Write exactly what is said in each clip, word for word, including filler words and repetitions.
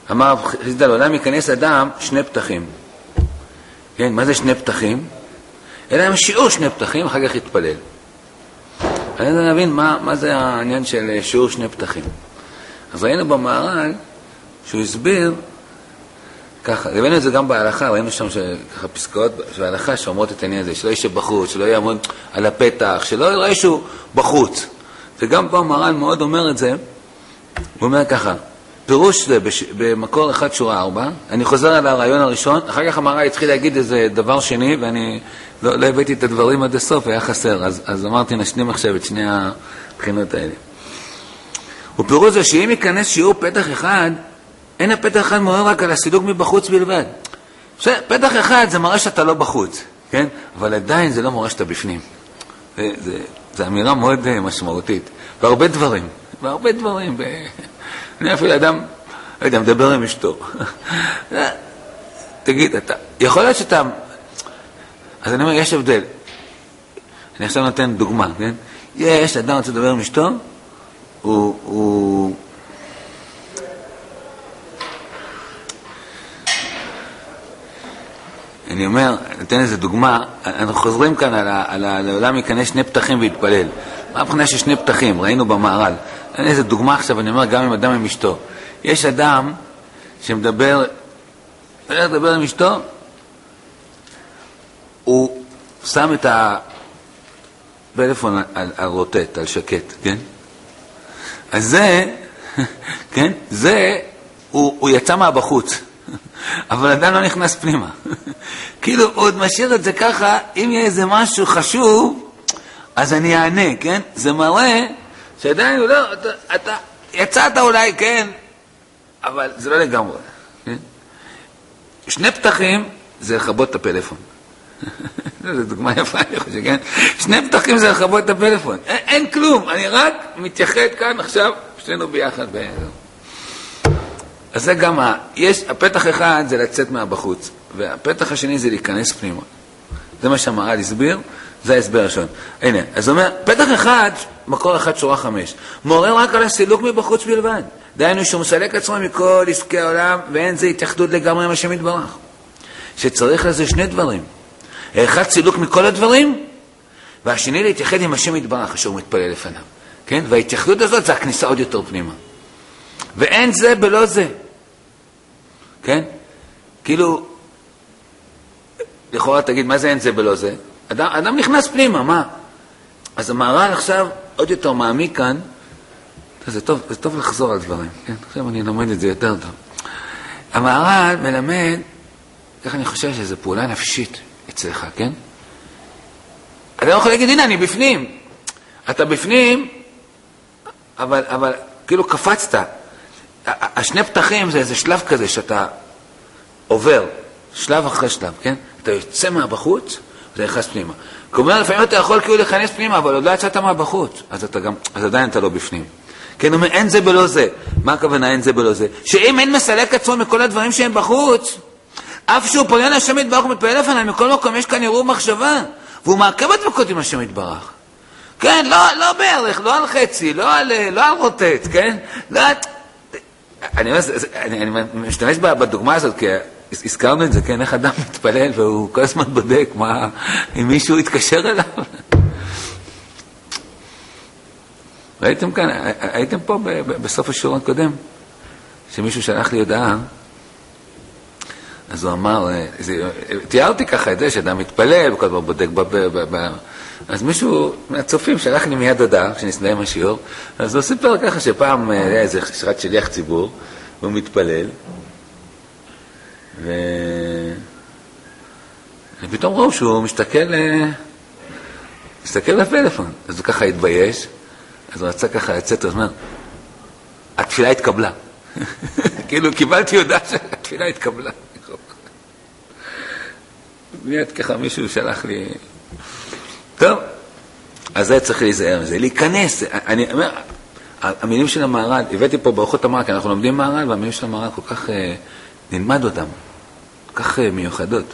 אמר חסיד לעולם ייכנס אדם שני פתחים. כן, מה זה שני פתחים? אלא הם שיעור שני פתחים, אחר כך יתפלל. אני רוצה להבין מה, מה זה העניין של שיעור שני פתחים. אז ראינו במהר"ל שהוא הסביר ככה, ראינו את זה גם בהלכה, ראינו שם ככה פסקאות של ההלכה שאומרות את העניין הזה, שלא ישב בחוץ, שלא יעמוד על הפתח, שלא יראה שהוא בחוץ. וגם פה המהר"ל מאוד אומר את זה, הוא אומר ככה, פירוש זה במקור אחד שורה ארבע, אני חוזר על הרעיון הראשון, אחר כך המהר"ל התחיל להגיד איזה דבר שני, ואני לא, לא הבאתי את הדברים עד הסוף, היה חסר, אז, אז אמרתי נשלים עכשיו את שני הבחינות האלה. ופירוש זה שאם ייכנס שיעור פתח אחד, אין הפתח אחד מראה רק על הסילוק מבחוץ בלבד. פתח אחד זה מראה שאתה לא בחוץ, כן? אבל עדיין זה לא מראה שאתה בפנים. זה, זה, זה אמירה מאוד משמעותית. והרבה דברים, והרבה דברים. ב... אני אפילו אדם, לא יודע, מדבר עם אשתו. תגיד, אתה, יכול להיות שאתה... אז אני אומר, יש הבדל. אני עכשיו נותן דוגמה, כן? יש אדם רוצה לדבר עם אשתו, הוא... הוא... אני אומר, נתן איזה דוגמה, אנחנו חוזרים כאן על, ה, על, ה, על העולם ייכנס שני פתחים והתפלל. מה הבחינה של שני פתחים? ראינו במהר"ל. אין איזה דוגמה עכשיו, אני אומר גם עם אדם עם אשתו. יש אדם שמדבר, מדבר עם אשתו, הוא שם את הפלאפון על, על, על רוטט, על שקט, כן? אז זה, כן? זה, הוא, הוא יצא מהבחוץ. אבל עדיין לא נכנס פנימה. כאילו, עוד משאיר את זה ככה, אם יהיה איזה משהו חשוב, אז אני אענה, כן? זה מראה שעדיין, לא, אתה, אתה יצאת אולי, כן? אבל זה לא לגמרי, כן? שני פתחים זה לחבות את הפלאפון. זו דוגמה יפה, אני חושב, כן? שני פתחים זה לחבות את הפלאפון. אין, אין כלום, אני רק מתייחד כאן עכשיו, שנינו ביחד באזור. אז זה גם, ה... יש, הפתח אחד זה לצאת מהבחוץ, והפתח השני זה להיכנס פנימה. זה מה שהמהר"ל הסביר, זה ההסבר הראשון. הנה, אז הוא אומר, פתח אחד, מקור אחד שורה חמש, מעורר רק על הסילוק מבחוץ בלבד. דהיינו שהוא מסלק עצמו מכל עסקי העולם, ואין זה התייחדות לגמרי עם השם יתברך. שצריך לזה שני דברים. האחד סילוק מכל הדברים, והשני להתייחד עם השם יתברך, אשר הוא מתפלל לפניו. כן? וההתייחדות הזאת זה הכניסה עוד יותר פנימה. ואין זה בלא זה. כן? כאילו, לכאורה תגיד, מה זה אין זה בלא זה? אדם, אדם נכנס פנימה, מה? אז המהר"ל עכשיו עוד יותר מעמיק כאן, זה טוב, זה טוב לחזור על דברים, כן? עכשיו אני לומד את זה יותר טוב. המהר"ל מלמד, איך אני חושב שזו פעולה נפשית אצלך, כן? אתה לא יכול להגיד, הנה, אני בפנים. אתה בפנים, אבל, אבל, כאילו קפצת. השני פתחים זה איזה שלב כזה שאתה עובר, שלב אחרי שלב, כן? אתה יוצא מהבחוץ, וזה נכנס פנימה. כלומר, לפעמים אתה יכול כאילו להיכנס פנימה, אבל עוד לא יצאת מהבחוץ, אז אתה גם, אז עדיין אתה לא בפנים. כן, אומר, אין זה בלא זה. מה הכוונה אין זה בלא זה? שאם אין מסלק עצמו מכל הדברים שהם בחוץ, אף שהוא פונה לשם יתברך ומתפלל לפניו, מכל מקום יש כאן ערעור מחשבה, והוא מעכב את דבקות עם השם יתברך. כן, לא, לא בערך, לא על חצי, לא על, לא על רוטט, כן? לא... אני, אני, אני משתמש בדוגמה הזאת, כי הזכרנו את זה, כן, איך אדם מתפלל, והוא כל הזמן בודק מה, אם מישהו יתקשר אליו. ראיתם כאן, הייתם פה בסוף השיעור הקודם, שמישהו שלח לי הודעה, אז הוא אמר, תיארתי ככה את זה, שאדם מתפלל, וכל דבר בודק בבא, אז מישהו מהצופים שלח לי מיד הודעה, כשנסתיים השיעור, אז הוא סיפר ככה שפעם היה איזה שרת שליח ציבור, והוא מתפלל, ו... ופתאום ראו שהוא משתכל, משתכל לפלאפון, אז הוא ככה התבייש, אז הוא רצה ככה לצאת, אז אומר, התפילה התקבלה. כאילו קיבלתי הודעה שהתפילה התקבלה. מיד ככה מישהו שלח לי... טוב, אז זה צריך להיזהר מזה, להיכנס. אני אומר, המילים של המהר"ל, הבאתי פה באורחות המהר"ל, כי אנחנו לומדים מהר"ל, והמילים של המהר"ל כל כך אה, נלמד אותם, כל כך אה, מיוחדות.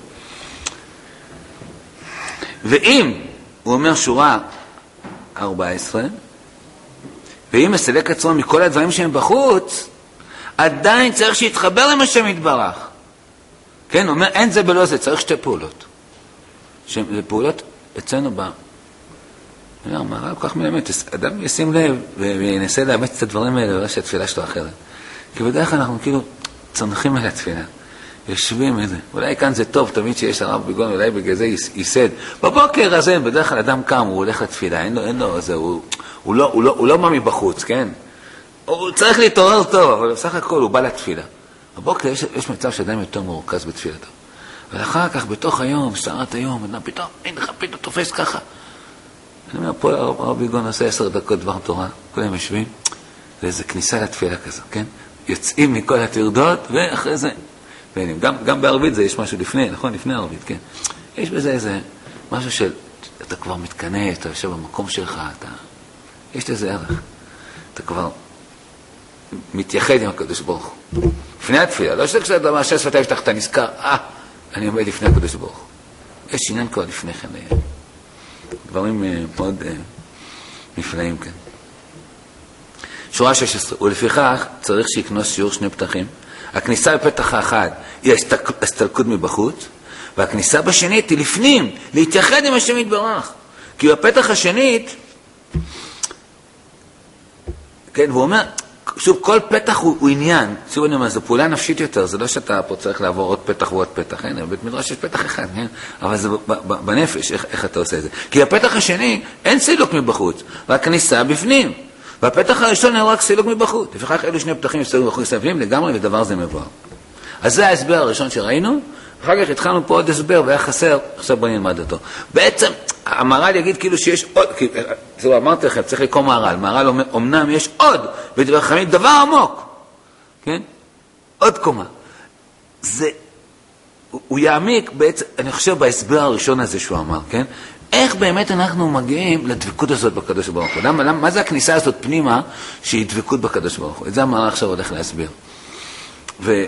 ואם, הוא אומר שורה ארבע עשרה, ואם מסלק עצמו מכל הדברים שהם בחוץ, עדיין צריך שיתחבר עם השם יתברך. כן, הוא אומר, אין זה בלא זה, צריך שתי פעולות. זה פעולות אצלנו ב... אני אומר, מה, כל כך מלמד, אדם ישים לב וינסה לאמץ את הדברים האלה, וראה שהתפילה שלו אחרת. כי בדרך כלל אנחנו כאילו צונחים על התפילה. יושבים איזה, אולי כאן זה טוב, תמיד שיש הרב ביגון, אולי בגלל זה ייסד. בבוקר הזה, בדרך כלל אדם קם, הוא הולך לתפילה, אין לו, אין לו, זה, הוא, הוא לא, הוא לא, הוא לא מה מבחוץ, כן? הוא צריך להתעורר טוב, אבל בסך הכל הוא בא לתפילה. בבוקר יש, יש מצב שאדם יותר מרוכז בתפילתו. ואחר כך, בתוך היום, שרת היום, אדם פתאום, אין לך פתאום תופס ככה. אני אומר, פה הרב ביגון עושה עשר דקות דבר תורה, כולם יושבים, זה איזו כניסה לתפילה כזו, כן? יוצאים מכל התרדות, ואחרי זה, גם, גם בערבית זה יש משהו לפני, נכון? לפני הערבית, כן. יש בזה איזה משהו של, אתה כבר מתכנס, אתה יושב במקום שלך, אתה, יש לזה ערך. אתה כבר מתייחד עם הקדוש ברוך הוא. לפני התפילה, לא שאתה כשאתה מאשר שפתיים שלך, אתה נזכר, אה, אני עומד לפני הקדוש ברוך הוא. יש עניין כבר לפני כן, דברים מאוד נפלאים, כן. שורה שש עשרה, ולפיכך צריך שיקנוס שיעור שני פתחים. הכניסה בפתח האחד היא הסתלקות מבחוץ, והכניסה בשנית היא לפנים, להתייחד עם השם יתברך. כי בפתח השנית, כן, והוא אומר, שוב, כל פתח הוא, הוא עניין. שוב אני אומר, זו פעולה נפשית יותר, זה לא שאתה פה צריך לעבור עוד פתח ועוד פתח, אין, בבית מדרש יש פתח אחד, כן? אבל זה בנפש, איך, איך אתה עושה את זה. כי בפתח השני אין סילוק מבחוץ, והכניסה בפנים. והפתח הראשון הוא רק סילוק מבחוץ. לפחות אלו שני פתחים סילוק מבחוץ בפנים לגמרי, ודבר זה מבואר. אז זה ההסבר הראשון שראינו, אחר כך התחלנו פה עוד הסבר, והיה חסר, עכשיו בוא נלמד אותו. בעצם, המהר"ל יגיד כאילו שיש עוד, זהו, אמרתי לכם, צריך לקרוא מהר"ל. מהר"ל אומר, אמנם יש עוד, בדבר חכמים, דבר עמוק, כן? עוד קומה. זה, הוא יעמיק בעצם, אני חושב, בהסבר הראשון הזה שהוא אמר, כן? איך באמת אנחנו מגיעים לדבקות הזאת בקדוש ברוך הוא? למה, למה, מה זה הכניסה הזאת פנימה שהיא דבקות בקדוש ברוך הוא? את זה המהר"ל עכשיו הולך להסביר. ו...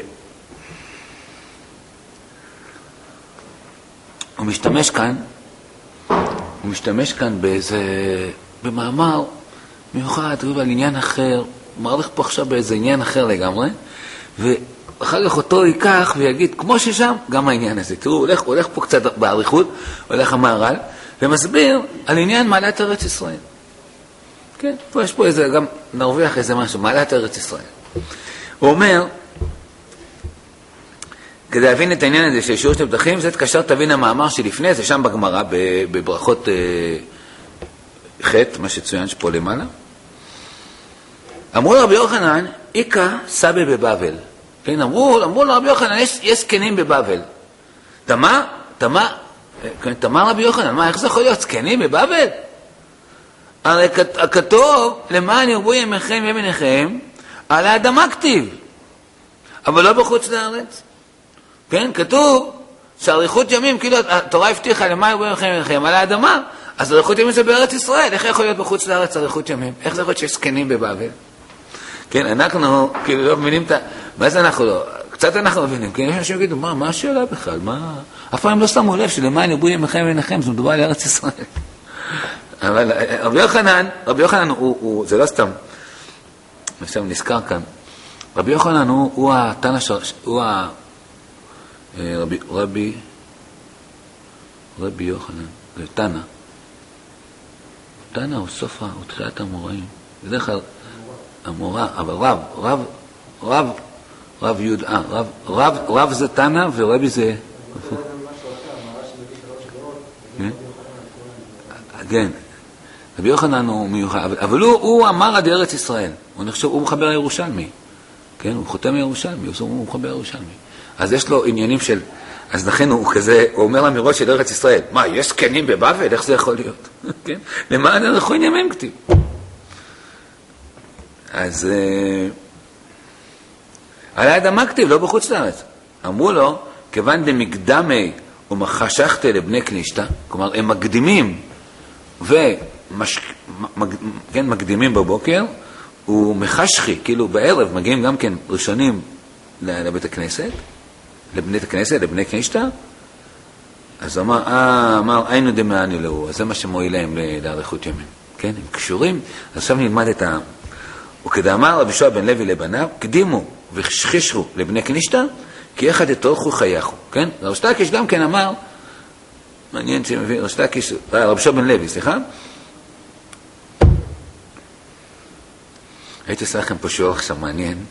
הוא משתמש כאן, הוא משתמש כאן באיזה, במאמר מיוחד, על עניין אחר, הוא מעריך פה עכשיו באיזה עניין אחר לגמרי, ואחר כך אותו ייקח ויגיד, כמו ששם, גם העניין הזה. תראו, הוא הולך, הוא הולך פה קצת בעריכות, הולך המהר"ל, ומסביר על עניין מעלת ארץ ישראל. כן, פה יש פה איזה, גם נרוויח איזה משהו, מעלת ארץ ישראל. הוא אומר, כדי להבין את העניין הזה של שיעור שני פתחים, זה תקשר תבין המאמר שלפני, זה שם בגמרא, בברכות אה, חטא, מה שצוין שפה למעלה. אמרו לרבי יוחנן, איקה סבא בבבל. כן, אמרו, אמרו לרבי יוחנן, יש, יש זקנים בבבל. תמה, תמה, תמה רבי יוחנן, מה, איך זה יכול להיות זקנים בבבל? הרי הכתוב, למען ירבו ימיכם וימיניכם, על האדמה כתיב, אבל לא בחוץ לארץ. כן, כתוב שאריכות ימים, כאילו התורה הבטיחה למה ירבו ימיכם וימיניכם, על האדמה, אז אריכות ימים זה בארץ ישראל, איך יכול להיות בחוץ לארץ אריכות ימים? איך זה יכול להיות שיש זקנים בבבל? כן, אנחנו כאילו לא מבינים את ה... מה זה אנחנו לא? קצת אנחנו מבינים, כן, יש אנשים שיגידו, מה, מה השאלה בכלל? מה... אף פעם לא שמו לב שלמען ירבו ימיכם וימיניכם, זה מדובר על ארץ ישראל. אבל רבי יוחנן, רבי יוחנן הוא, הוא, זה לא סתם, עכשיו נזכר כאן, רבי יוחנן הוא, הוא התנא שרש, הוא ה... רבי, רבי, רבי יוחנן, זה תנא. תנא הוא סוף, הוא תחילת המוראים. בדרך כלל, המורה, אבל רב, רב, רב, רב יוד, אה, רב, רב, רב זה תנא ורבי זה... כן. רבי יוחנן הוא מיוחד, אבל הוא, הוא אמר עד ארץ ישראל. הוא נחשב, הוא מחבר הירושלמי. כן, הוא חותם הירושלמי, הוא מחבר הירושלמי. אז יש לו עניינים של, אז לכן הוא כזה, הוא אומר אמירות של ארץ ישראל. מה, יש זקנים בבבל? איך זה יכול להיות? כן? למען אנחנו ימים כתיב. אז על האדמה כתיב, לא בחוץ לארץ. אמרו לו, כיוון במקדמי ומחשכת לבני כנישתא, כלומר, הם מקדימים ומש... מג... כן, מקדימים בבוקר, ומחשכי, כאילו בערב, מגיעים גם כן ראשונים לבית הכנסת, לבני הכנסת, לבני כנישתא, אז הוא אמר, אה, אמר, היינו דמעני לו, אז זה מה שמועיל להם לאריכות ימים. כן, הם קשורים, אז עכשיו נלמד את ה... וכדאמר רבי יהושע בן לוי לבניו, קדימו ושחישרו לבני כנישתא, כי אחד יתורכו חייכו, כן? רב שטקיש גם כן אמר, מעניין שמבין, רב שטקיש, רב שוב בן לוי, סליחה? הייתי עושה לכם פה שיעור עכשיו מעניין.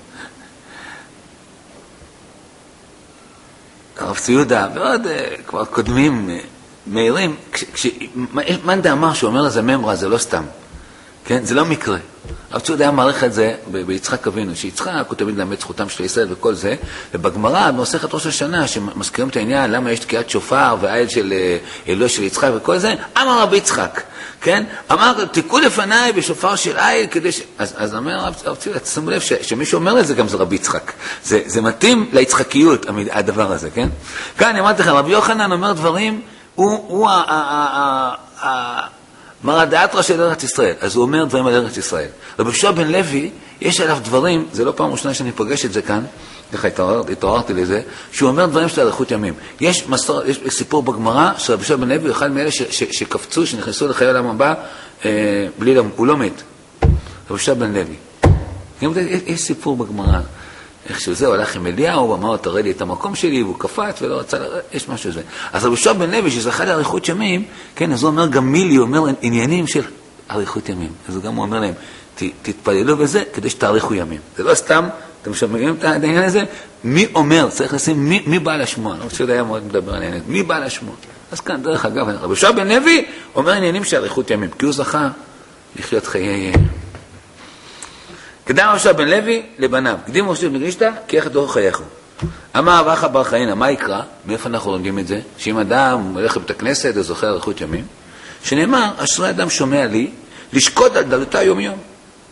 הרב ציודה ועוד כבר קודמים מהירים, כשמאן דאמר שהוא אומר לזה ממרה, זה לא סתם, כן? זה לא מקרה. הרב ציודה היה מעריך את זה ביצחק אבינו, שיצחק הוא תמיד למד זכותם של ישראל וכל זה, ובגמרא, במסכת ראש השנה, שמזכירים את העניין, למה יש תקיעת שופר והעיל של אלוה של יצחק וכל זה, אמר רבי יצחק, כן? אמר, תיקעו לפניי בשופר של עיל, כדי ש... אז, אז אומר הרב ציודה, תשימו לב ש, שמישהו אומר את זה גם זה רבי יצחק. זה, זה מתאים ליצחקיות, הדבר הזה, כן? כאן אני אמרתי לכם, רבי יוחנן אומר דברים, הוא, הוא ה... ה, ה, ה מרא דאתרא של ארץ ישראל, אז הוא אומר דברים על ארץ ישראל. רבי שוב בן לוי, יש עליו דברים, זה לא פעם ראשונה שאני פוגש את זה כאן, ככה התעוררתי לזה, שהוא אומר דברים של אריכות ימים. יש, מסור, יש סיפור בגמרא, שרבי שוב בן לוי הוא אחד מאלה ש, ש, שקפצו, שנכנסו לחיי העולם הבא, אה, בלי להם, הוא לא מת. רבי שוב בן לוי. יש, יש סיפור בגמרא, איך שזה, הוא הלך עם אליהו, הוא אמר, תראה לי את המקום שלי, והוא קפץ ולא רצה, יש משהו זה. אז רבי שוב בן לוי, שזכה לאריכות ימים, כן, אז הוא אומר גם מילי, הוא אומר עניינים של אריכות ימים. אז גם הוא אומר להם, ת, תתפללו בזה כדי שתאריכו ימים. זה לא סתם, אתם שומעים את העניין הזה? מי אומר, צריך לשים מי, מי בא לשמוע, לא חושב היה מאוד מדבר על העניין, מי בא לשמוע. אז כאן, דרך אגב, רבי שוב בן לוי אומר עניינים של אריכות ימים, כי הוא זכה לחיות חיי... קדם רבי שוב בן לוי לבניו, קדים רבי שוב בן כנישתא, כי אחד דור חייכו. אמר רבא בר חנינא, מה יקרא? מאיפה אנחנו לומדים את זה? שאם אדם הולך לבית הכנסת וזוכר אריכות ימים, שנאמר, אשרי אדם שומע לי, לשקוד על דלותיי יום יום.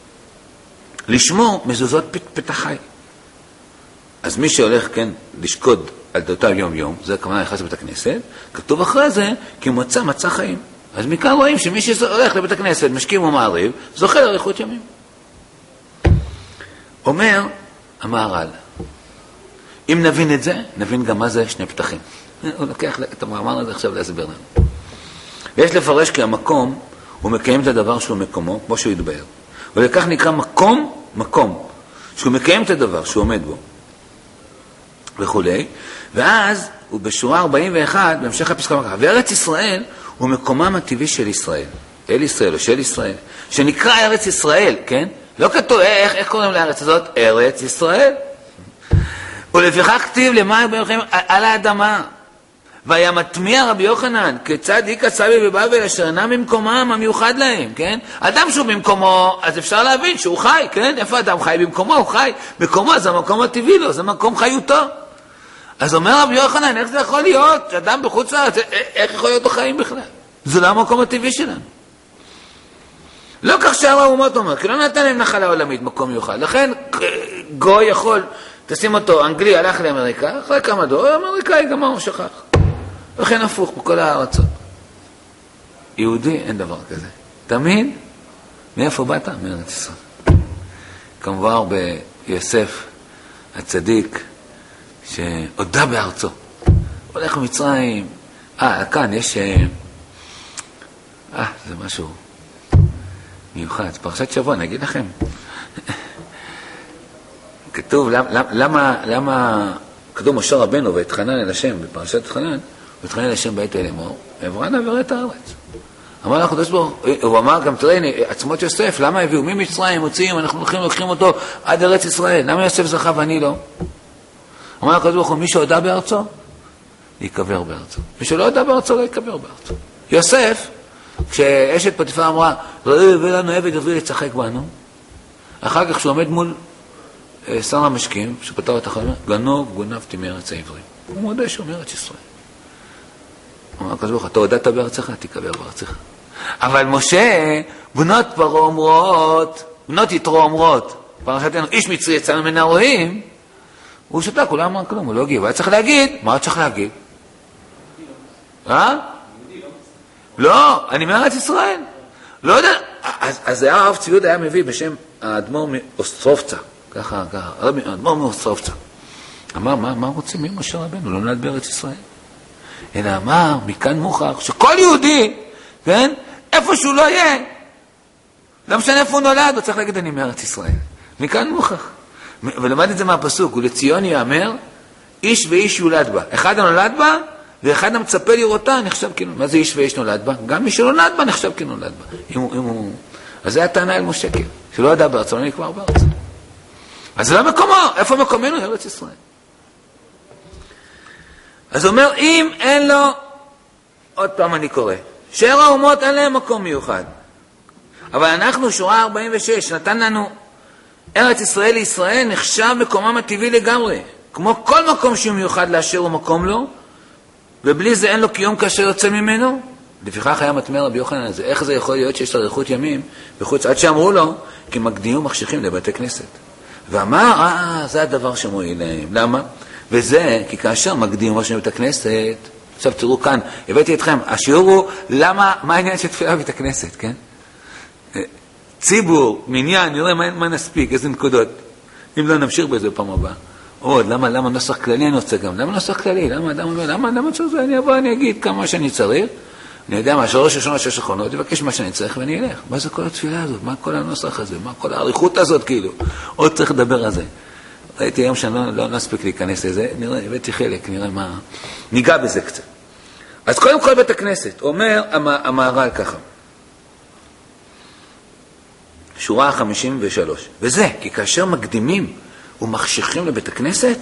לשמור מזוזות פת, פתחי. אז מי שהולך, כן, לשקוד על דלותיי יום יום, זה כמובן נכנס לבית הכנסת, כתוב אחרי זה, כי מצא מצא חיים. אז מכאן רואים שמי שהולך לבית הכנסת, משכים ומעריב, זוכה לאריכות ימים. אומר המהר"ל, אם נבין את זה, נבין גם מה זה שני פתחים. הוא לוקח את המאמר הזה עכשיו להסביר לנו. ויש לפרש כי המקום, הוא מקיים את הדבר שהוא מקומו, כמו שהוא יתבהר. ולכך נקרא מקום, מקום, שהוא מקיים את הדבר שהוא עומד בו. וכו'. ואז, הוא בשורה ארבעים ואחת, בהמשך הפסקה מקרה, וארץ ישראל הוא מקומם הטבעי של ישראל. אל ישראל או של ישראל, שנקרא ארץ ישראל, כן? לא כתוב, איך, איך קוראים לארץ הזאת? ארץ ישראל. ולפיכך כתיב למים ביוחים על האדמה. והיה מטמיע רבי יוחנן, כיצד איקא סבי ובבל אשר אינם במקומם המיוחד להם, כן? אדם שהוא במקומו, אז אפשר להבין שהוא חי, כן? איפה אדם חי במקומו? הוא חי. מקומו זה המקום הטבעי לו, זה מקום חיותו. אז אומר רבי יוחנן, איך זה יכול להיות? שאדם בחוץ לארץ, איך יכול להיות החיים בכלל? זה לא המקום הטבעי שלנו. לא כך שאר האומות אומר, כי לא נתן להם נחלה עולמית, מקום מיוחד. לכן גוי יכול, תשים אותו, אנגלי הלך לאמריקה, אחרי כמה דור, אמריקאי גמר הוא שכח. וכן הפוך בכל הארצות. יהודי אין דבר כזה. תמיד, מאיפה באת? מארץ ישראל. כמובן ביוסף הצדיק, שהודה בארצו. הולך למצרים, אה, כאן יש, אה, זה משהו מיוחד, פרשת שבוע, אני אגיד לכם. כתוב, למה, למה, למה, כתוב משה רבנו והתחנן אל השם בפרשת התחנן, והתחנן אל השם בעת אל אמור, עברה נעברה את הארץ. אמר לך, הוא אמר גם, תראה, עצמות יוסף, למה הביאו? ממצרים מוציאים, אנחנו הולכים לוקחים אותו עד ארץ ישראל, למה יוסף זכה ואני לא? אמר לך, מי שהודע בארצו, יקבר בארצו. מי שלא הודע בארצו, לא יקבר בארצו. יוסף, כשאשת פוטיפר אמרה, ראי הביא לנו עבד עברי לצחק בנו, אחר כך שהוא עומד מול שר המשקים, שפתר את החלום, גנוב, גונבתי מארץ העברים. הוא מודה שהוא מארץ ישראל. הוא אמר כזה, אתה הודעת בארצך, תקבר בארצך. אבל משה, בנות פרעה אומרות, בנות יתרו אומרות, פרשתנו, איש מצרי יצאנו מן הרועים, הוא שתק, הוא לא אמר כלום, הוא לא הגיב. היה צריך להגיד, מה היה צריך להגיד? אה? לא, אני מארץ ישראל. לא יודע, אז, אז הרב ציוד היה מביא בשם האדמו"ר מאוסטרובצה, ככה, ככה, האדמו"ר מאוסטרובצה. אמר, מה, מה רוצים ממשה רבנו? לא נולד בארץ ישראל. אלא אמר, מכאן מוכח, שכל יהודי, כן, איפה שהוא לא יהיה, לא משנה איפה הוא נולד, הוא צריך להגיד, אני מארץ ישראל. מכאן מוכח. ולמד את זה מהפסוק, ולציון יאמר, איש ואיש יולד בה. אחד הנולד בה, ואחד המצפה לראותה נחשב כאילו. מה זה איש ואיש נולד בה? גם מי שנולד בה נחשב כאילו נולד בה. אם הוא, אם הוא... אז זה הטענה אל משה כאילו, שלא ידע בארץ, אבל אני כבר בארץ. אז זה לא מקומו, איפה מקומנו? ארץ ישראל. אז הוא אומר, אם אין לו, עוד פעם אני קורא, שאר האומות אין להם מקום מיוחד. אבל אנחנו, שורה ארבעים ושש, נתן לנו, ארץ ישראל לישראל נחשב מקומם הטבעי לגמרי. כמו כל מקום שהוא מיוחד לאשר הוא מקום לו, ובלי זה אין לו קיום כאשר יוצא ממנו. לפיכך היה מתמר רבי יוחנן הזה, איך זה יכול להיות שיש אריכות ימים בחוץ, עד שאמרו לו, כי מקדימים מחשיכים לבתי כנסת. ואמר, אה, זה הדבר שמועיל להם. למה? וזה, כי כאשר מקדימים מחשיכים לבית הכנסת, עכשיו תראו כאן, הבאתי אתכם, השיעור הוא, למה, מה העניין של תפילה בבית הכנסת, כן? ציבור, מניין, נראה מה, מה נספיק, איזה נקודות. אם לא נמשיך בזה פעם הבאה. עוד, למה, למה נוסח כללי אני רוצה גם? למה נוסח כללי? למה אדם אומר, למה, למה צריך זה? אני אבוא, אני אגיד כמה שאני צריך. אני יודע מה, שלוש ראשונות, שש אחרונות, אבקש מה שאני צריך ואני אלך. מה זה כל התפילה הזאת? מה כל הנוסח הזה? מה כל העריכות הזאת כאילו? עוד צריך לדבר על זה. ראיתי היום שאני לא, לא נספיק להיכנס לזה, נראה, הבאתי חלק, נראה מה... ניגע בזה קצת. אז קודם כל בית הכנסת, אומר המהר"ל ככה. שורה חמישים ושלוש. וזה, כי כאשר מקדימים ומחשיכים לבית הכנסת,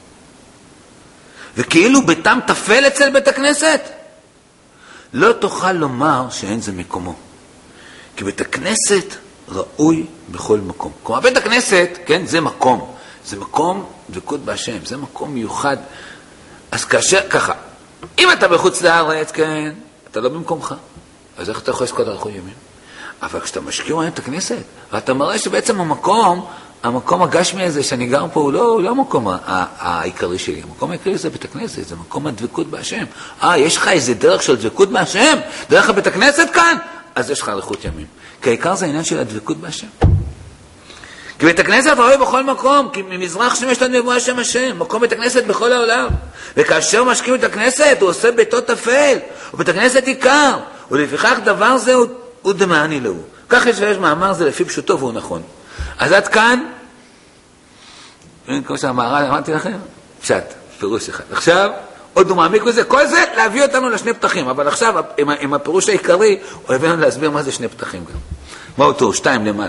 וכאילו ביתם תפל אצל בית הכנסת, לא תוכל לומר שאין זה מקומו. כי בית הכנסת ראוי בכל מקום. כלומר, בית הכנסת, כן, זה מקום. זה מקום דבקות בהשם, זה מקום מיוחד. אז כאשר, ככה, אם אתה בחוץ לארץ, כן, אתה לא במקומך. אז איך אתה יכול לזכות אריכות ימים? אבל כשאתה משקיע את הכנסת, ואתה מראה שבעצם המקום, המקום הגשמי הזה שאני גר פה, הוא לא, הוא לא המקום העיקרי שלי. המקום העיקרי זה בית הכנסת, זה מקום הדבקות בהשם. אה, יש לך איזה דרך של דבקות בהשם? דרך הבית הכנסת כאן? אז יש לך אריכות ימים. כי העיקר זה העניין של הדבקות בהשם. כי בית הכנסת ראוי בכל מקום, כי ממזרח שמש לנו יבוא השם השם, מקום בית הכנסת בכל העולם. וכאשר משקיעים את הכנסת, הוא עושה ביתו תפל, ובית הכנסת עיקר, ולפיכך דבר זה הוא, הוא דמעני לו. כך יש ויש מאמר זה לפי פשוטו והוא נכון. אז עד כאן, כמו שהמהר"ל אמרתי לכם, פשט, פירוש אחד. עכשיו, עוד הוא מעמיק בזה, כל זה להביא אותנו לשני פתחים, אבל עכשיו, עם, עם הפירוש העיקרי, הוא הבאנו להסביר מה זה שני פתחים גם. מה אותו? שתיים למעלה.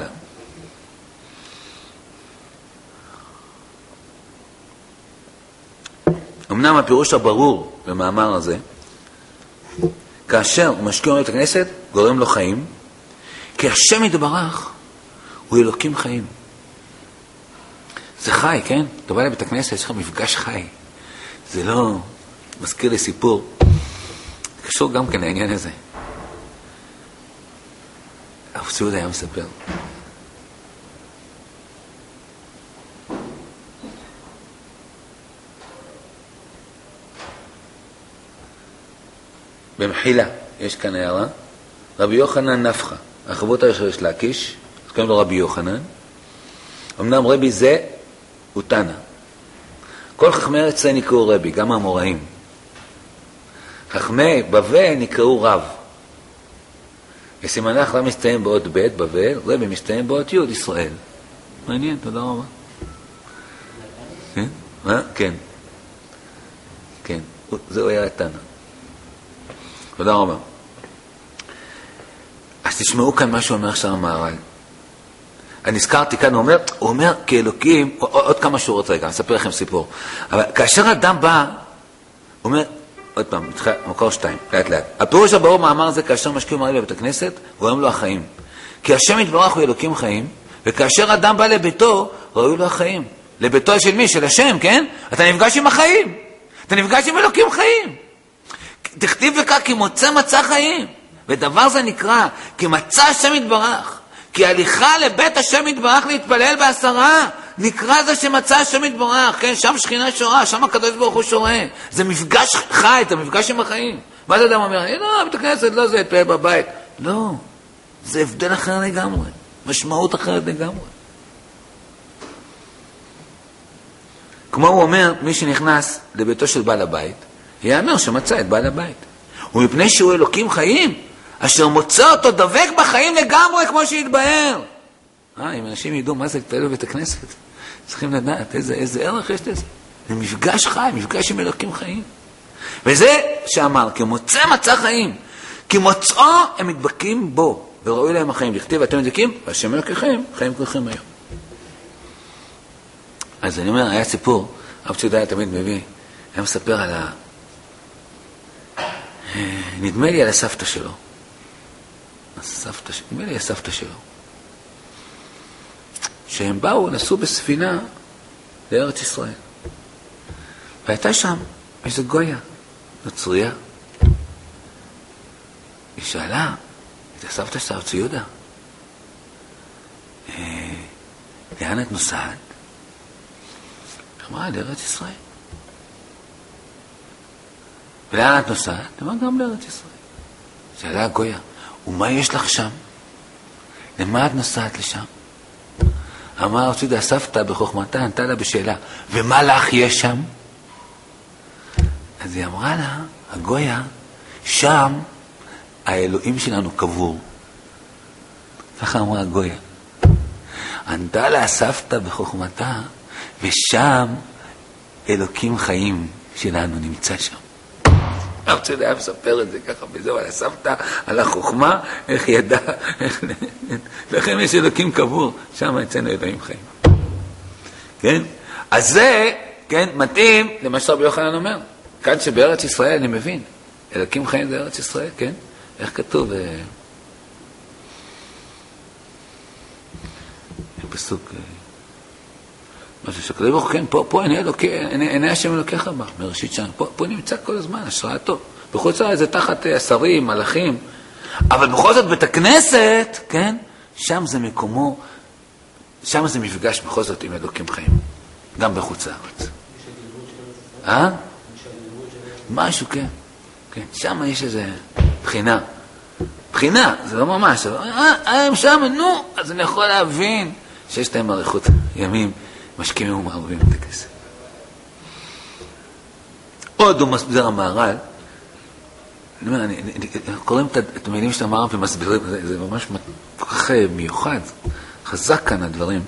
אמנם הפירוש הברור במאמר הזה, כאשר הוא משקיע את הכנסת, גורם לו חיים, כי השם יתברך הוא אלוקים חיים. זה חי, כן? אתה בא לבית הכנסת, יש לך מפגש חי. זה לא מזכיר לי סיפור. קשור גם כן לעניין הזה. הרב ציוד היה מספר. במחילה, יש כאן הערה, רבי יוחנן נפחה, החבות הראשון של להקיש, אז קוראים לו רבי יוחנן, אמנם רבי זה הוא תנא. כל חכמי ארץ זה נקראו רבי, גם האמוראים. חכמי בבל נקראו רב. וסימנך לא מסתיים באות ב' בבל, רבי מסתיים באות י' ישראל. מעניין, תודה רבה. כן? מה? כן. כן, זהו היה תנא. תודה רבה. אז תשמעו כאן מה שהוא אומר עכשיו המהר"ל. אני הזכרתי כאן, הוא אומר, הוא אומר כאלוקים, עוד כמה שורות רגע, אני אספר לכם סיפור. אבל כאשר אדם בא, הוא אומר, עוד פעם, מקור שתיים, לאט לאט. הפירוש הברור מאמר זה, כאשר משקיעים מראים בבית הכנסת, רואים לו החיים. כי השם יתברך הוא אלוקים חיים, וכאשר אדם בא לביתו, ראוי לו החיים. לביתו של מי? של השם, כן? אתה נפגש עם החיים. אתה נפגש עם אלוקים חיים. תכתיב וכך, כי מוצא מצא חיים. ודבר זה נקרא, כי מצא השם יתברך. כי הליכה לבית השם יתברך להתפלל בעשרה, נקרא זה שמצא השם יתברך, כן? שם שכינה שורה, שם הקדוש ברוך הוא שורה. זה מפגש חי, זה מפגש עם החיים. מה זה אדם אומר? לא, בית הכנסת, לא זה, התפלל בבית. לא, זה הבדל אחר לגמרי. משמעות אחרת לגמרי. כמו הוא אומר, מי שנכנס לביתו של בעל הבית, יאמר שמצא את בעל הבית. ומפני שהוא אלוקים חיים, אשר מוצא אותו דבק בחיים לגמרי כמו שהתבהר. אה, אם אנשים ידעו מה זה להתפלל בבית הכנסת, צריכים לדעת איזה, איזה ערך יש לזה. זה מפגש חי, מפגש עם אלוקים חיים. וזה שאמר, כי מוצא מצא חיים, כי מוצאו הם מתבקים בו, וראוי להם החיים. לכתיב אתם מדבקים, והשם אלוקיכם, חיים כולכם היום. אז אני אומר, היה סיפור, אב צ'ודה תמיד מביא, היה מספר על ה... נדמה לי על הסבתא שלו. הסבתא, נדמה לי הסבתא שלו. שהם באו, נסעו בספינה לארץ ישראל. והייתה שם איזו גויה, נוצריה. היא שאלה את הסבתא של הרב צבי יהודה, לאן את נוסעת? אמרה, לארץ ישראל. ולאן את נוסעת? אמרה, גם לארץ ישראל. שאלה הגויה, ומה יש לך שם? למה את נוסעת לשם? אמרה הרב צבי יהודה, הסבתא בחוכמתה ענתה לה בשאלה, ומה לך יש שם? אז היא אמרה לה, הגויה, שם האלוהים שלנו קבור. ככה אמרה הגויה. ענתה לה הסבתא בחוכמתה, ושם אלוקים חיים שלנו נמצא שם. הרב צבי היה מספר את זה ככה בזהו, על הסבתא, על החוכמה, איך ידע, איך... לכם יש אלוקים קבור, שם אצלנו אלוהים חיים. כן? אז זה, כן, מתאים למה שרבי יוחנן אומר. כאן שבארץ ישראל אני מבין, אלוקים חיים זה ארץ ישראל, כן? איך כתוב? פסוק, משהו שקדוש ברוך הוא, כן, פה, פה עיני אלוקי, עיני השם אלוקיך בה, מראשית שנה, פה, פה נמצא כל הזמן, השראתו. בחוץ לארץ זה תחת שרים, מלאכים, אבל בכל זאת בית הכנסת, כן? שם זה מקומו, שם זה מפגש בכל זאת עם אלוקים חיים, גם בחוץ לארץ. אה? משהו, כן. כן, שם יש איזו בחינה. בחינה, זה לא ממש. אה, הם שם, נו, אז אני יכול להבין שיש להם אריכות ימים, משקיעים ומערבים את הכסף. עוד הוא מסביר המהר"ל, אני אומר, קוראים את המילים של המהר"ל ומסבירים, זה ממש כל כך מיוחד, חזק כאן הדברים.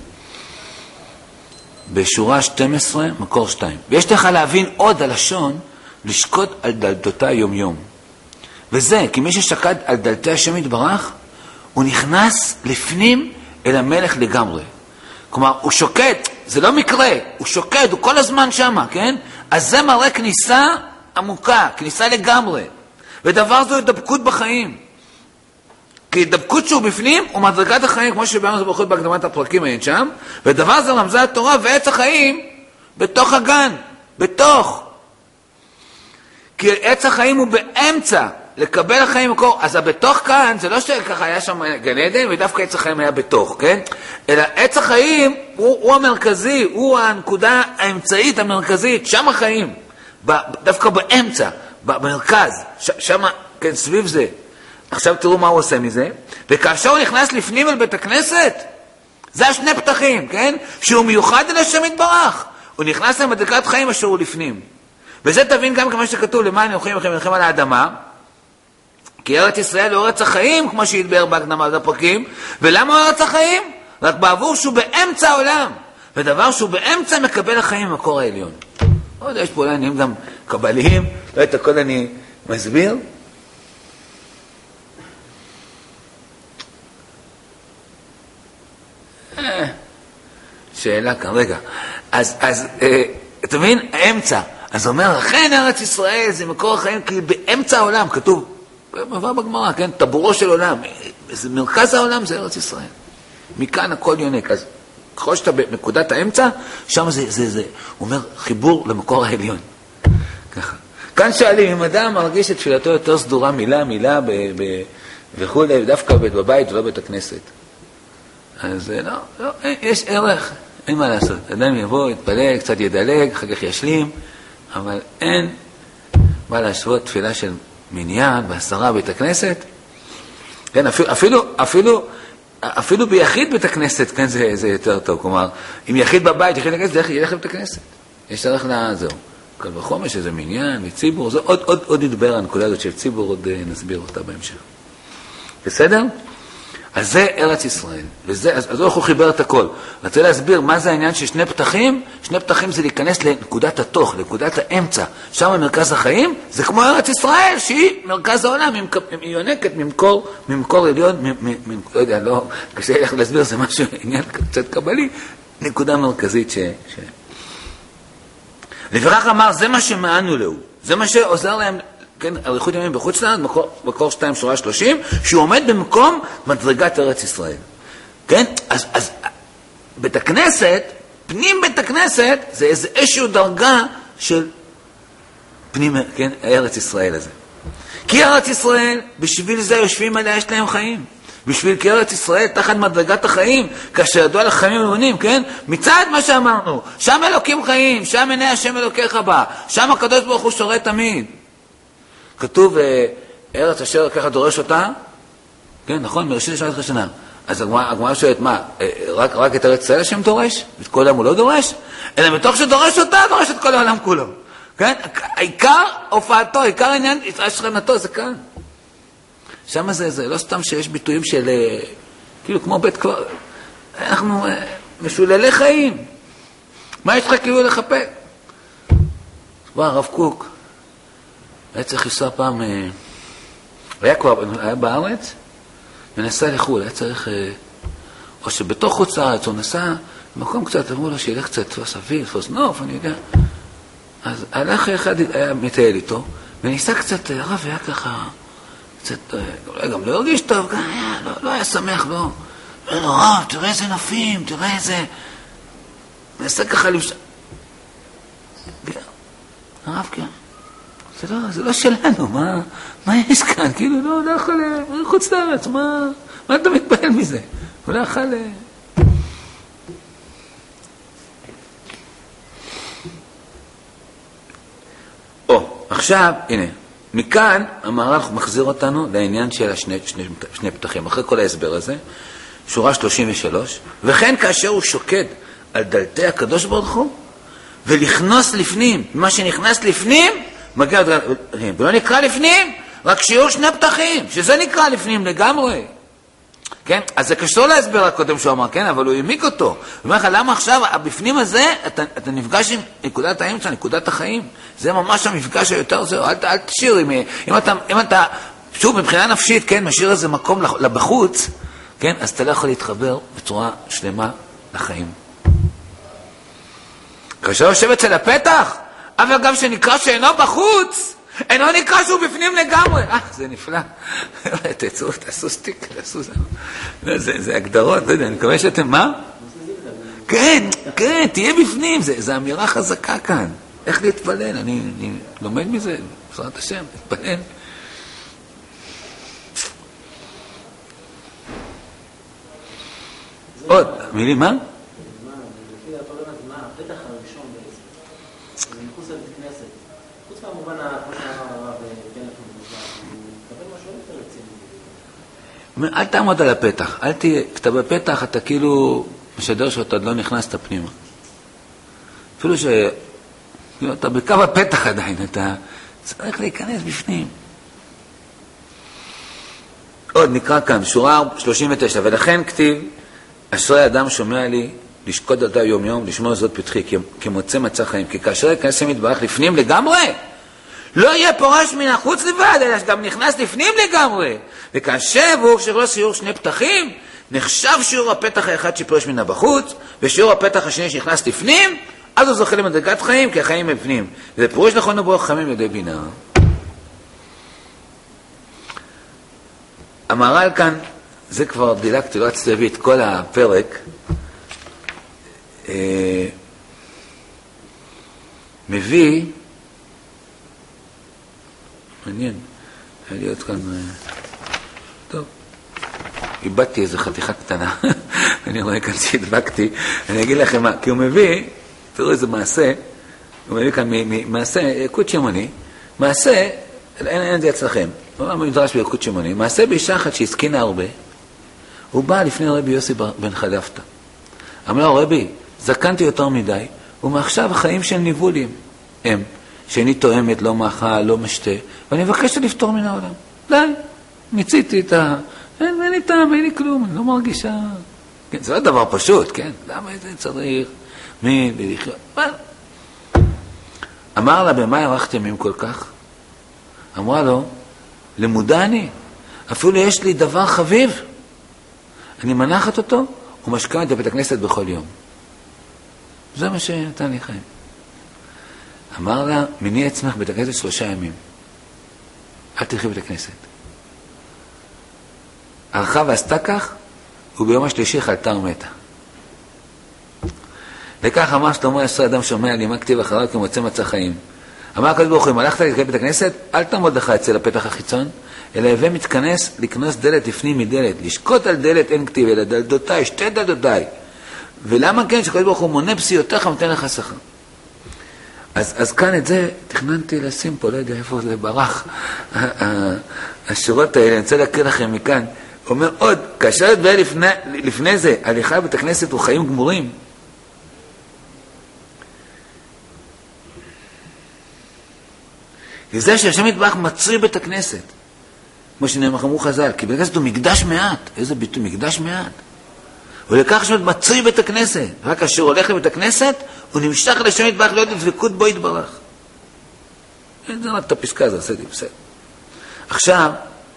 בשורה שתים עשרה, מקור שתיים. ויש לך להבין עוד הלשון, לשקוד על דלתותה יום יום. וזה, כי מי ששקד על דלתי השם יתברך, הוא נכנס לפנים אל המלך לגמרי. כלומר, הוא שוקד, זה לא מקרה, הוא שוקד, הוא כל הזמן שמה, כן? אז זה מראה כניסה עמוקה, כניסה לגמרי. ודבר זו הדבקות בחיים. כי הדבקות שהוא בפנים הוא מדרגת החיים, כמו שבאנו זה ברכות בהקדמת הפרקים אין שם, ודבר זה רמזה התורה ועץ החיים בתוך הגן, בתוך. כי עץ החיים הוא באמצע, לקבל החיים מקור, אז הבתוך כאן, זה לא שככה היה שם גן עדן, ודווקא עץ החיים היה בתוך, כן? אלא עץ החיים הוא, הוא המרכזי, הוא הנקודה האמצעית המרכזית, שם החיים, דווקא באמצע, במרכז, ש, שם, כן, סביב זה. עכשיו תראו מה הוא עושה מזה, וכאשר הוא נכנס לפנים אל בית הכנסת, זה השני פתחים, כן? שהוא מיוחד אל השם יתברך, הוא נכנס למדרגת חיים אשר הוא לפנים. וזה תבין גם כמו שכתוב, למען אנוכי עמכם מלחם על האדמה, כי ארץ ישראל הוא ארץ החיים, כמו שהתבאר בהקדמה לפרקים, ולמה הוא ארץ החיים? רק בעבור שהוא באמצע העולם, ודבר שהוא באמצע מקבל החיים ממקור העליון. עוד יש פה עניינים גם קבליים, לא את הכל אני מסביר. שאלה כאן, רגע. אז, אז, אה, אתה מבין? האמצע. אז אומר, אכן ארץ ישראל זה מקור החיים, כי באמצע העולם, כתוב, מבוא בגמרא, כן? טבורו של עולם. זה מרכז העולם זה ארץ ישראל. מכאן הכל יונק. אז ככל שאתה בנקודת האמצע, שם זה, זה, זה. הוא אומר, חיבור למקור העליון. ככה. כאן שואלים, אם אדם מרגיש את תפילתו יותר סדורה מילה, מילה, ב, ב, וכו', דווקא בבית ולא בית הכנסת. אז לא, לא, יש ערך, אין מה לעשות. אדם יבוא, יתפלל, קצת ידלג, אחר כך ישלים, אבל אין מה להשוות תפילה של מניין בעשרה בית הכנסת. כן, אפילו, אפילו, אפילו, אפילו ביחיד בית הכנסת, כן, זה, זה יותר טוב. כלומר, אם יחיד בבית, יחיד בית הכנסת, ילך לבית הכנסת. יש ערך לזהו. כל בחומש, איזה מניין, וציבור, זה עוד, עוד, עוד ידבר הנקודה הזאת של ציבור, עוד נסביר אותה בהמשך. בסדר? אז זה ארץ ישראל, וזה, אז, אז הוא חיבר את הכל. רצה להסביר מה זה העניין של שני פתחים. שני פתחים זה להיכנס לנקודת התוך, לנקודת האמצע. שם מרכז החיים, זה כמו ארץ ישראל, שהיא מרכז העולם, היא יונקת ממקור, ממקור עליון, מ, מ, מ, לא יודע, לא, קשה איך להסביר, זה משהו, עניין קצת קבלי, נקודה מרכזית ש... ש... לפיכך אמר, זה מה שמענו לו, זה מה שעוזר להם, כן, אריכות ימים בחוץ לארץ, מקור, מקור שתיים שורה שלושים, שהוא עומד במקום מדרגת ארץ ישראל. כן? אז, אז בית הכנסת, פנים בית הכנסת, זה איזה איזשהו דרגה של פנים, כן, ארץ ישראל הזה. כי ארץ ישראל, בשביל זה יושבים עליה, יש להם חיים. בשביל כי ארץ ישראל, תחת מדרגת החיים, כאשר ידוע לחיים אלוהים, כן? מצד מה שאמרנו, שם אלוקים חיים, שם עיני השם אלוקיך בא, שם הקדוש ברוך הוא שורה תמיד. כתוב, ארץ אשר ככה דורש אותה, כן, נכון, מראשית לשנת ראשונה. אז הגמרא שואלת, מה, רק, רק את ארץ ישראל השם דורש? את כל העולם הוא לא דורש? אלא מתוך שדורש אותה, דורש את כל העולם כולו. כן? העיקר הופעתו, עיקר העניין, השכנתו, זה כאן. שם זה, זה לא סתם שיש ביטויים של, כאילו כמו בית כבר, אנחנו משוללי חיים. מה יש לך כאילו לחפש? בוא, הרב קוק, היה צריך לנסוע פעם, היה כבר, היה בארץ, ונסע לחול, היה צריך, או שבתוך חוץ לארץ הוא נסע, במקום קצת, אמרו לו שילך קצת תפוס אוויר, תפוס נוף, אני יודע. אז הלך אחד, היה מטייל איתו, וניסה קצת, הרב היה ככה, קצת, אולי גם לא הרגיש טוב, היה, לא, לא היה שמח, לא. לא, לא, רב, תראה איזה נופים, תראה איזה... נסה ככה לבש... הרב, כן. זה לא, זה לא שלנו, מה, מה יש כאן? כאילו, לא, לא יכול, חוץ לארץ, מה, מה אתה מתפעל מזה? הוא לא יכול... או, עכשיו, הנה, מכאן המהר"ל מחזיר אותנו לעניין של השני, שני, שני פתחים, אחרי כל ההסבר הזה, שורה שלושים ושלוש, וכן כאשר הוא שוקד על דלתי הקדוש ברוך הוא, ולכנוס לפנים, מה שנכנס לפנים, מגיע, ולא נקרא לפנים, רק שיעור שני פתחים, שזה נקרא לפנים לגמרי. כן? אז זה קשור להסבר הקודם שהוא אמר, כן? אבל הוא העמיק אותו. הוא אומר לך, למה עכשיו, הבפנים הזה, אתה, אתה נפגש עם נקודת האמצע, נקודת החיים. זה ממש המפגש היותר זהו. אל, אל תשאיר, אם, אם, אתה, אם אתה, שוב, מבחינה נפשית, כן? משאיר איזה מקום לבחוץ, כן? אז אתה לא יכול להתחבר בצורה שלמה לחיים. כאשר יושב אצל הפתח, אבל גם שנקרא שאינו בחוץ, אינו נקרא שהוא בפנים לגמרי. אה, זה נפלא. תצאו, תעשו סטיק, תעשו זה. זה הגדרות, לא יודע, אני מקווה שאתם, מה? כן, כן, תהיה בפנים, זה אמירה חזקה כאן. איך להתפלל? אני לומד מזה, בעזרת השם, להתפלל. עוד, מילים, מה? אל תעמוד על הפתח, אל תהיה, כשאתה בפתח אתה כאילו משדר שאתה לא נכנסת פנימה. אפילו שאתה בקו הפתח עדיין, אתה צריך להיכנס בפנים. עוד נקרא כאן, שורה שלושים ותשע, ולכן כתיב, אשרי אדם שומע לי לשקוד אותה יום יום, לשמור זאת פתחי, כמוצא מצא חיים, כי כאשר יכנס מתברך לפנים לגמרי, לא יהיה פורש מן החוץ לבד, אלא גם נכנס לפנים לגמרי. וכאשר הוא שיעור שיעור שני פתחים, נחשב שיעור הפתח האחד שפורש מן הבחוץ, ושיעור הפתח השני שנכנס לפנים, אז הוא זוכה למדרגת חיים, כי החיים בפנים. וזה פירוש נכון וברוך חמים ידי בינה. המהר"ל כאן, זה כבר דילגתי, לא רציתי להביא את כל הפרק, אה, מביא, מעניין, היה לי עוד כאן, טוב, איבדתי איזו חתיכה קטנה, אני רואה כאן שהדבקתי, אני אגיד לכם מה, כי הוא מביא, תראו איזה מעשה, הוא מביא כאן מעשה, יקוד שמוני, מעשה, אין, אין את זה אצלכם, הוא אומר מדרש ביקוד שמוני, מעשה באישה אחת שהסכינה הרבה, הוא בא לפני רבי יוסי בן חדפתא, אמר לו, רבי, זקנתי יותר מדי, ומעכשיו החיים של ניבולים הם, שאני תואמת, לא מאכל, לא משתה, ואני מבקש לפתור מן העולם. די, מיציתי את אין, אין לי טעם, אין לי כלום, אני לא מרגישה... כן, זה לא דבר פשוט, כן? למה זה צריך? מי, לחיות? אבל... אמר לה, במה הארכת ימים כל כך? אמרה לו, למודע אני, אפילו יש לי דבר חביב. אני מנחת אותו ומשכמת בבית הכנסת בכל יום. זה מה שנתן לי חיים. אמר לה, מיני עצמך בית הכנסת שלושה ימים. אל תלכי בית הכנסת. הלכה ועשתה כך, וביום השלישי חלתה ומתה. וכך אמר שלמה עשרה אדם שומע לי, מה כתיב אחריו כמוצא מצא חיים. אמר הקדוש ברוך הוא, אם הלכת להתקרב בית הכנסת, אל תעמוד לך אצל הפתח החיצון, אלא הווה מתכנס לקנוס דלת לפנים מדלת. לשקוט על דלת אין כתיב, אלא דלתותיי, שתי דלתותיי. ולמה כן שקדוש ברוך הוא מונה פסיעותיך ונותן לך שכר? אז, אז כאן את זה תכננתי לשים פה, לא יודע איפה זה ברח. השורות האלה, אני רוצה להקריא לכם מכאן. הוא אומר עוד, כאשר התבהר לפני, לפני זה, הליכה בית הכנסת הוא חיים גמורים. וזה שהשם יתברך מצוי בית הכנסת. כמו שנאמר אמרו חז"ל, כי בית הכנסת הוא מקדש מעט. איזה ביטוי? מקדש מעט. ולכך שם מצוי בית הכנסת. רק כאשר הוא הולך לבית הכנסת, הוא נמשך לשם יתברך להיות דבקות בו יתברך. זה רק את הפסקה הזו, עשיתי, בסדר. עכשיו,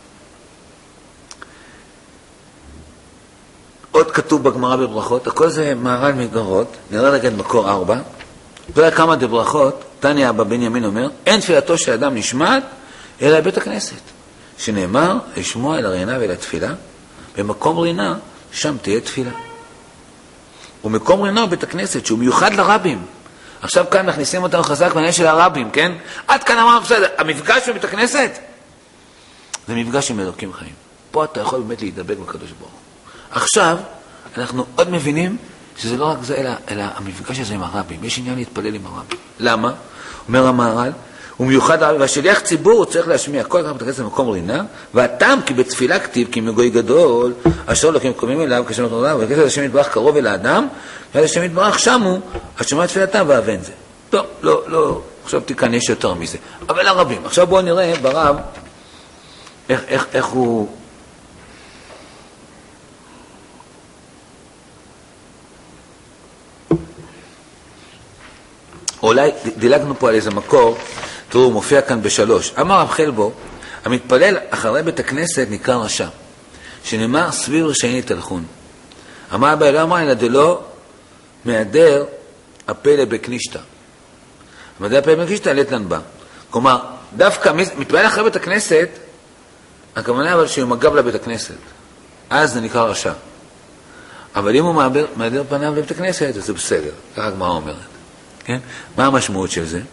עוד כתוב בגמרא בברכות, הכל זה מהר"ל מגרות, נראה לגד מקור ארבע, ולא כמה דברכות, תניא אבא בנימין אומר, אין תפילתו של אדם נשמעת, אלא בית הכנסת, שנאמר, לשמוע אל הרינה ואל התפילה, במקום רינה, שם תהיה תפילה. ומקום רינה הוא בית הכנסת, שהוא מיוחד לרבים. עכשיו כאן מכניסים אותנו חזק בעניין של הרבים, כן? עד כאן אמרנו, בסדר, המפגש בבית הכנסת, זה מפגש עם אלוקים חיים. פה אתה יכול באמת להידבק בקדוש ברוך הוא. עכשיו, אנחנו עוד מבינים שזה לא רק זה, אלא, אלא המפגש הזה עם הרבים. יש עניין להתפלל עם הרבים. למה? אומר המהר"ל, הוא מיוחד לרבים, והשליח ציבור הוא צריך להשמיע כל כך בתכנסת במקום רינה, והטעם כי בתפילה כתיב, כי מגוי גדול, אשר אלוקים קרובים אליו, כשם נתנו אליו, וכסף השם יתברך קרוב אל האדם, ואז השם יתברך שמו, השמע תפילתם ואבן זה. טוב, לא, לא, עכשיו תיכן יש יותר מזה. אבל הרבים. עכשיו בואו נראה ברב, איך, איך, איך הוא... אולי דילגנו פה על איזה מקור, תראו, הוא מופיע כאן בשלוש. אמר רב חלבו, המתפלל אחרי בית הכנסת נקרא רשע, שנאמר סביב רשעים יתהלכון. אמר אבא אלוה אמר, אלא דלא מהדר הפלא בקנישתא. המהדר הפלא בקנישתא לטלן בה. כלומר, דווקא מתפלל אחרי בית הכנסת, הכוונה אבל שהוא מגב לבית הכנסת. אז זה נקרא רשע. אבל אם הוא מהדר פניו לבית הכנסת, אז זה בסדר. ככה הגמרא אומרת. כן? מה המשמעות של זה?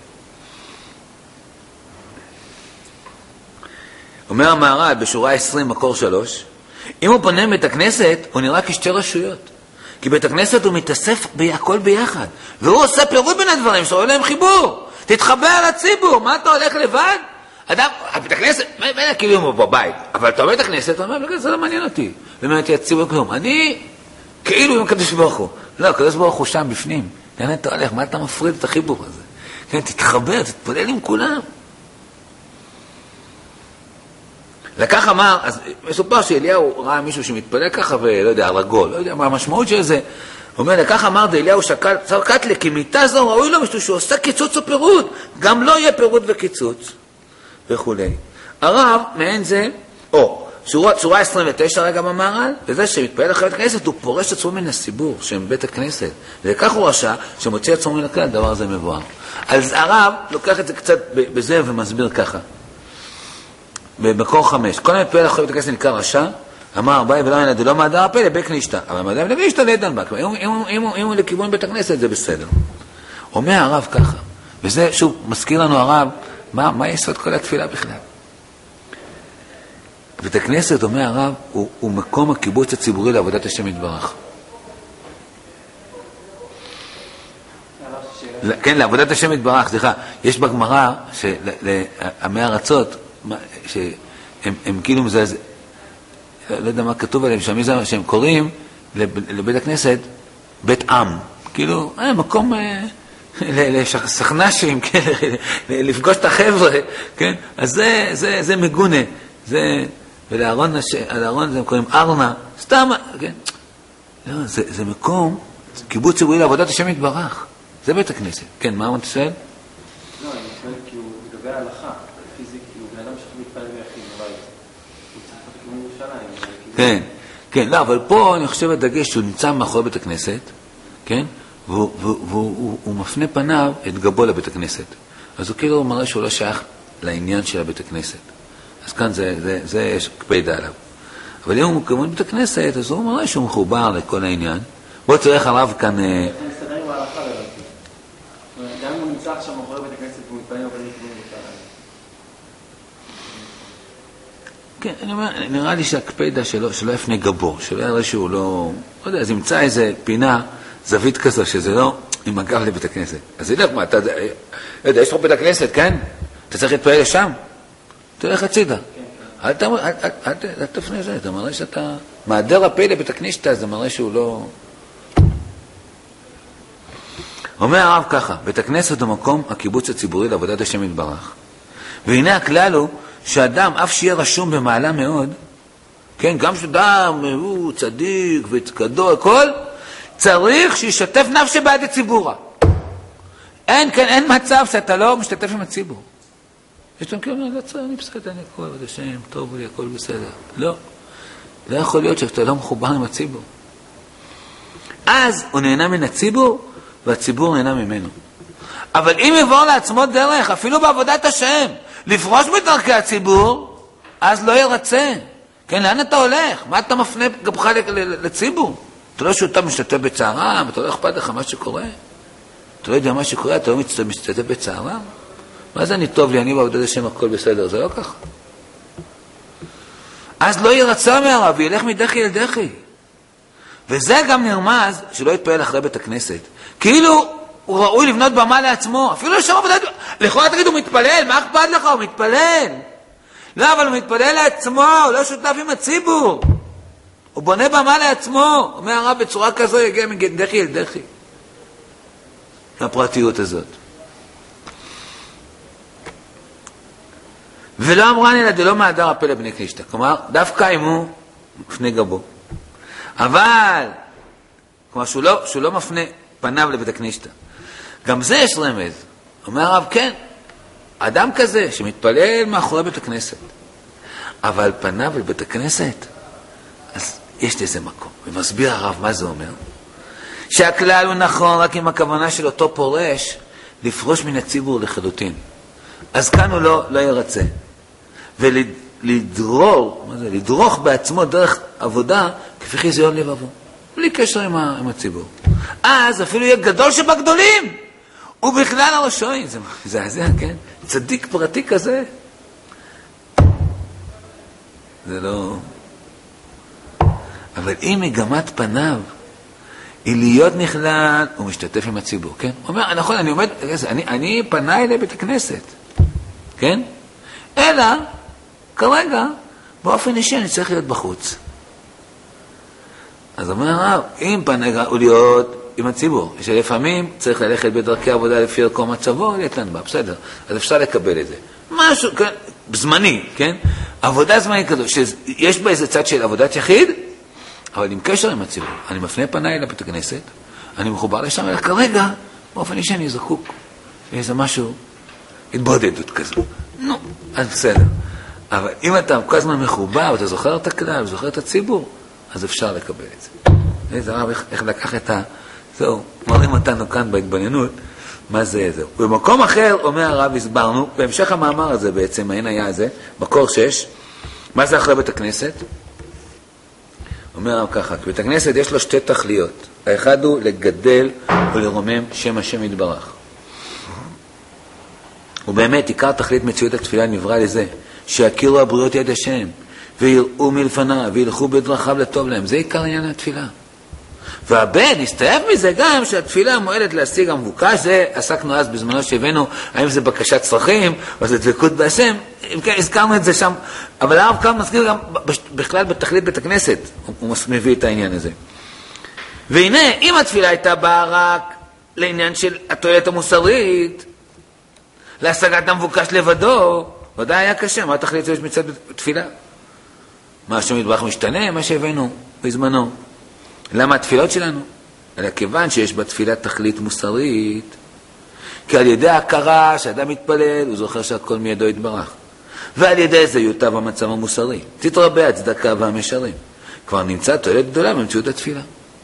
אומר המהר"ל בשורה עשרים מקור שלוש, אם הוא פונה מבית הכנסת, הוא נראה כשתי רשויות. כי בית הכנסת הוא מתאסף הכל ביחד. והוא עושה פירוט בין הדברים, שעולה להם חיבור. תתחבר לציבור, מה אתה הולך לבד? אדם, בית הכנסת, מה כאילו הוא בבית? אבל אתה בית הכנסת, הוא אומר, זה לא מעניין אותי. באמת יציבור כלום. אני כאילו עם הקדוש ברוך הוא. לא, הקדוש ברוך הוא שם בפנים. כן, אתה הולך, מה אתה מפריד את החיבור הזה? כן, תתחבר, תתפלל עם כולם. לכך אמר, אז מסופר שאליהו ראה מישהו שמתפלל ככה ולא יודע, הרגול, לא יודע מה המשמעות של זה. הוא אומר, לכך אמר דאליהו שקל, צרקת לי, כי מיטה זו ראוי לו משהו שהוא עושה קיצוץ או פירוד. גם לא יהיה פירוד וקיצוץ. וכו'. הרב, מעין זה, או, שורה עשרים ותשע רגע במהר"ל, וזה שמתפעל אחרי בית הכנסת, הוא פורש עצמו מן הסיבור, שהם בית הכנסת. וכך הוא רשע, שמוציא עצמו מן הכלל, דבר הזה מבואר. אז הרב לוקח את זה קצת בזה ומסביר ככה. במקור חמש, כל המתפעל אחרי בית הכנסת נקרא רשע, אמר אביי ולא אין דלא מהדר הפלא בקנישתא, אבל מהדר בקנישתא לידן בה. אם הוא לכיוון בית הכנסת זה בסדר. אומר הרב ככה, וזה שוב מזכיר לנו הרב, מה, מה יסוד כל התפילה בכלל? בית הכנסת, אומר הרב, הוא, הוא מקום הקיבוץ הציבורי לעבודת השם יתברך. כן, לעבודת השם יתברך, סליחה, יש בגמרא שעמי ארצות, שהם הם כאילו מזעזע, לא יודע מה כתוב עליהם, שם, שהם קוראים לבית הכנסת בית עם, כאילו, אה, מקום לסכנשים, כן, לפגוש את החבר'ה, כן, אז זה, זה, זה מגונה, זה, ולארון הארון זה קוראים ארנה, סתם, כן? לא, זה, זה מקום, קיבוץ ציבורי לעבודת השם יתברך. זה בית הכנסת. כן, מה אתה שואל? לא, אני שואל כאילו, לגבי ההלכה, לפי זה כאילו, בן אדם שצריך להתפלל ביחיד בבית, הוא צריך להיות כמו ירושלים. כן, כן, לא, אבל פה אני חושב הדגש שהוא נמצא מאחורי בית הכנסת, כן? והוא, והוא, והוא, הוא מפנה פניו את גבו לבית הכנסת. אז הוא כאילו מראה שהוא לא שייך לעניין של הבית הכנסת. אז כאן זה, זה, זה יש קפידה עליו. אבל אם הוא כמובן בית הכנסת, אז הוא מראה שהוא מחובר לכל העניין. בוא תראה הרב כאן... איך הוא מסתדר עם ההלכה לרבי? גם אם הוא נמצא עכשיו מאחורי בית הכנסת והוא מתפלל אבל לכיוון ירושלים. כן, אני אומר, נראה לי שהקפידה שלו, שלא יפנה גבו, שלא יראה שהוא לא... לא יודע, אז ימצא איזה פינה, זווית כזו, שזה לא עם הגב לבית הכנסת. אז ילך, מה, אתה יודע, יש לך בית הכנסת, כן? אתה צריך להתפעל לשם? תלך הצידה. אל תפנה זה, זה מראה שאתה... מעדר הפה לבית הכנסת, זה מראה שהוא לא... אומר הרב ככה, בית הכנסת הוא מקום הקיבוץ הציבורי לעבודת השם יתברך. והנה הכלל הוא שאדם, אף שיהיה רשום במעלה מאוד, כן, גם שאדם הוא צדיק וגדול, הכל, צריך שישתף נפשי בעד הציבורה. אין, כן, אין מצב שאתה לא משתתף עם הציבור. יש להם כאילו, אני בסדר, אני הכל, עד השם, טוב לי, הכל בסדר. לא. לא יכול להיות שאתה לא מחובר עם הציבור. אז הוא נהנה מן הציבור, והציבור נהנה ממנו. אבל אם יבור לעצמו דרך, אפילו בעבודת השם, לפרוש מדרכי הציבור, אז לא ירצה. כן, לאן אתה הולך? מה אתה מפנה גבך לציבור? אתה לא שאתה משתתף בצערם, אתה לא אכפת לך מה שקורה. אתה לא יודע מה שקורה, אתה לא משתתף בצערם. מה זה אני טוב לי, אני בעבודת השם הכל בסדר, זה לא ככה. אז לא ירצה מהרב, וילך מדחי אל דחי. וזה גם נרמז שלא יתפעל אחרי בית הכנסת. כאילו הוא ראוי לבנות במה לעצמו. אפילו לשם עבודת... לכאורה תגיד, הוא מתפלל, מה אכפת לך? הוא מתפלל. לא, אבל הוא מתפלל לעצמו, הוא לא שותף עם הציבור. הוא בונה במה לעצמו. אומר הרב, בצורה כזו יגיע מדחי אל דחי. הפרטיות הזאת. ולא אמרן אלא דלא מהדר הפה לבני קנישתא. כלומר, דווקא אם הוא מפנה גבו. אבל, כלומר, שהוא לא, שהוא לא מפנה פניו לבית הקנישתא. גם זה יש רמז. אומר הרב, כן, אדם כזה שמתפלל מאחורי בית הכנסת, אבל פניו לבית הכנסת, אז יש לזה מקום. ומסביר הרב מה זה אומר. שהכלל הוא נכון רק עם הכוונה של אותו פורש לפרוש מן הציבור לחלוטין. אז כאן הוא לא, לא ירצה. ולדרור, מה זה? לדרוך בעצמו דרך עבודה כפי חיזיון לבבו. בלי קשר עם, ה, עם הציבור. אז אפילו יהיה גדול שבגדולים. הוא בכלל הראשון. זה, זה, זה, כן? צדיק פרטי כזה. זה לא... אבל אם מגמת פניו היא להיות נכלל, הוא משתתף עם הציבור, כן? הוא אומר, נכון, אני עומד, אני, אני פנה אליי בית הכנסת, כן? אלא, כרגע, באופן אישי אני צריך להיות בחוץ. אז אומר הרב, אם פנה הוא להיות עם הציבור, שלפעמים צריך ללכת בדרכי עבודה לפי ערכו מצבו, ליתן בה, בסדר, אז אפשר לקבל את זה. משהו, כן, זמני, כן? עבודה זמנית כזו, שיש בה איזה צד של עבודת יחיד, אבל עם קשר עם הציבור. אני מפנה פניי לבית הכנסת, אני מחובר לשם, אלא כרגע, באופן אישי אני זקוק לאיזה משהו, התבודדות כזו. נו, אז בסדר. אבל אם אתה כל הזמן מחובר, ואתה זוכר את הכלל, וזוכר את הציבור, אז אפשר לקבל את זה. זה הרב, איך, איך לקח את ה... זהו, מראים אותנו כאן בהתבוננות, מה זה זהו. במקום אחר, אומר הרב, הסברנו, בהמשך המאמר הזה בעצם, אין היה זה, מקור שש, מה זה אחרי בית הכנסת? אומר הרב ככה, בית הכנסת יש לו שתי תכליות. האחד הוא לגדל ולרומם שם השם יתברך. ובאמת, עיקר תכלית מציאות התפילה נברא לזה, שיכירו הבריות יד השם, ויראו מלפניו, וילכו בדרכיו לטוב להם. זה עיקר עניין התפילה. והבן הסתייב מזה גם שהתפילה מועלת להשיג המבוקש, זה עסקנו אז בזמנו שהבאנו, האם זה בקשת צרכים, או זה דבקות בהשם, אם כן, הזכרנו את זה שם, אבל הרב כאן מזכיר גם בכלל בתכלית בית הכנסת, הוא מביא את העניין הזה. והנה, אם התפילה הייתה באה רק לעניין של התועלת המוסרית, להשגת המבוקש לבדו, ודאי היה קשה, מה התכלית שיש מצד תפילה? מה השם יתברך משתנה? מה שהבאנו בזמנו. למה התפילות שלנו? אלא כיוון שיש בתפילה תכלית מוסרית, כי על ידי ההכרה שאדם מתפלל, הוא זוכר שהכל מידו יתברך. ועל ידי זה יוטב המצב המוסרי. תתרבה הצדקה והמשרים. כבר נמצא תועלת גדולה במציאות התפילה.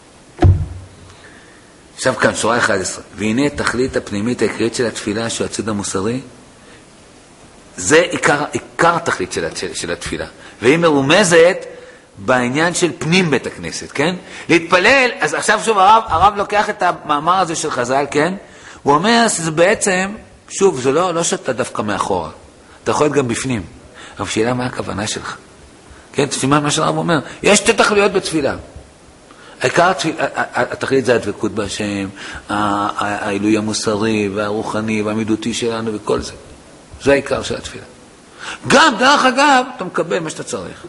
עכשיו כאן, שורה אחת עשרה. והנה תכלית הפנימית העיקרית של התפילה, שהוא הצד המוסרי, זה עיקר, עיקר התכלית של, של, של התפילה. והיא מרומזת בעניין של פנים בית הכנסת, כן? להתפלל, אז עכשיו שוב הרב, הרב לוקח את המאמר הזה של חז"ל, כן? הוא אומר שזה בעצם, שוב, זה לא, לא שאתה דווקא מאחורה. אתה יכול להיות גם בפנים. אבל שאלה מה הכוונה שלך? כן, תשימה מה שהרב אומר. יש שתי תכליות בתפילה. העיקר התכלית זה הדבקות בהשם, העילוי המוסרי והרוחני והמידותי שלנו וכל זה. זה העיקר של התפילה. גם, דרך אגב, אתה מקבל מה שאתה צריך.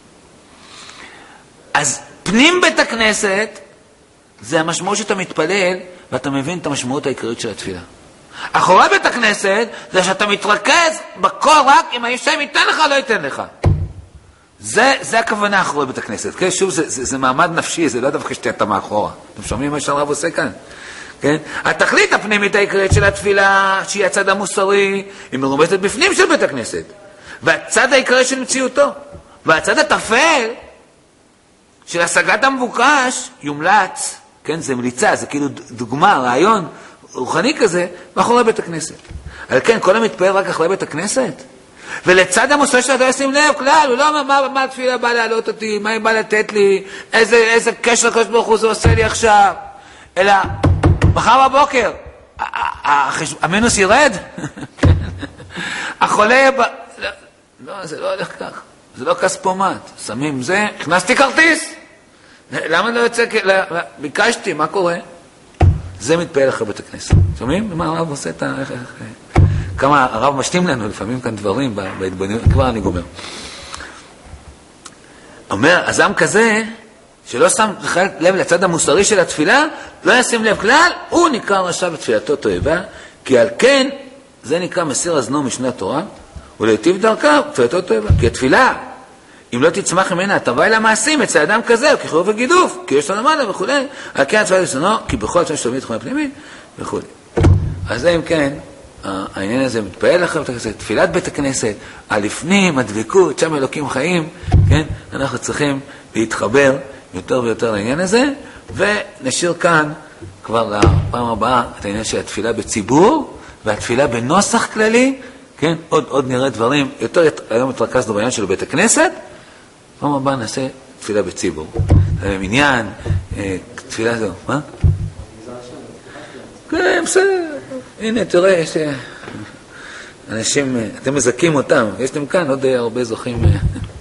אז פנים בית הכנסת זה המשמעות שאתה מתפלל ואתה מבין את המשמעות העיקרית של התפילה. אחורי בית הכנסת זה שאתה מתרכז בכל רק אם השם ייתן לך או לא ייתן לך. זה, זה הכוונה אחורי בית הכנסת. כן? שוב, זה, זה, זה מעמד נפשי, זה לא דווקא שאתה מאחורה. אתם שומעים מה שהרב עושה כאן? כן? התכלית הפנימית העיקרית של התפילה, שהיא הצד המוסרי, היא מרומזת בפנים של בית הכנסת. והצד העיקרי של מציאותו. והצד התפל של השגת המבוקש יומלץ, כן? זה מליצה, זה כאילו דוגמה, רעיון רוחני כזה, מאחורי בית הכנסת. על כן, כל המתפעל רק אחרי בית הכנסת. ולצד המוסר של הדבר שים לב, כלל, הוא לא אומר מה, מה התפילה באה להעלות אותי, מה היא באה לתת לי, איזה, איזה קשר לקדוש ברוך הוא זה עושה לי עכשיו. אלא, מחר בבוקר, המינוס ירד. החולה, לא, זה לא הולך כך. זה לא כספומט. שמים זה, הכנסתי כרטיס. למה לא יוצא, ביקשתי, מה קורה? זה מתפעל אחרי בית הכנסת. שומעים? מה הרב עושה את ה... כמה הרב משתים לנו לפעמים כאן דברים בהתבוננות, כבר אני גומר. אומר, אדם כזה, שלא שם לב לצד המוסרי של התפילה, לא ישים לב כלל, הוא נקרא רשע בתפילתו תועבה, כי על כן, זה נקרא מסיר אזנו משנה התורה, ולהיטיב דרכה, תפילתו תועבה. כי התפילה, אם לא תצמח ממנה, תביא לה מעשים אצל אדם כזה, או כחיוב וגידוף, כי יש לו למעלה וכו'. על כן התפילה לסונו, כי בכל עצמם שלומית תחומי פנימית, וכו'. אז זה אם כן, העניין הזה מתפעל אחרי בית הכנסת, תפילת בית הכנסת, הלפנים, הדבקות, שם אלוקים חיים, כן? אנחנו צריכים להתחבר יותר ויותר לעניין הזה, ונשאיר כאן כבר לפעם הבאה את העניין של התפילה בציבור, והתפילה בנוסח כללי, כן? עוד, עוד נראה דברים, יותר היום התרכזנו בעניין של בית הכנסת, פעם הבאה נעשה תפילה בציבור. מניין, תפילה זו, מה? כן, בסדר. הנה, תראה, יש אנשים, אתם מזכים אותם, יש להם כאן עוד הרבה זוכים.